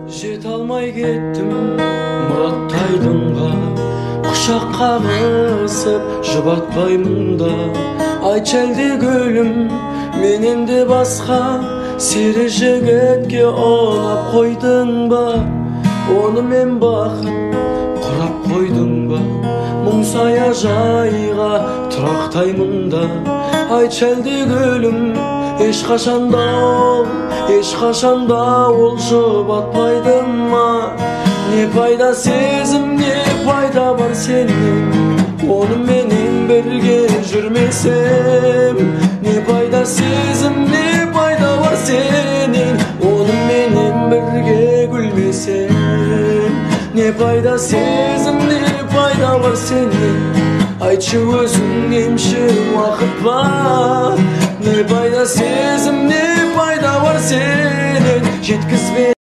Жете алмай кеттім Мұраттайдыңға, құшақ қағысып жұбатпаймын да. Айтшы әлде гүлім, менен де басқа сері жігітке ұнап қойдың ба? Оны мен бақыт құрап қойдың ба? Мұң саяжайға тұрақтаймын да. Айтшы әлде гүлім, ешқашанда ол жұбатпайды ма? Не пайда сезім, не пайда бар сенен, оны менен бірге жүрмесем? Не пайда сезім, не пайда бар сенен, оны менен бірге гүлмесем? Не пайда сезім, не пайда бар сенен, айтшы өзің емші уақыт ба? Не пайда сезім, не пайда бар сенен, жеткізбе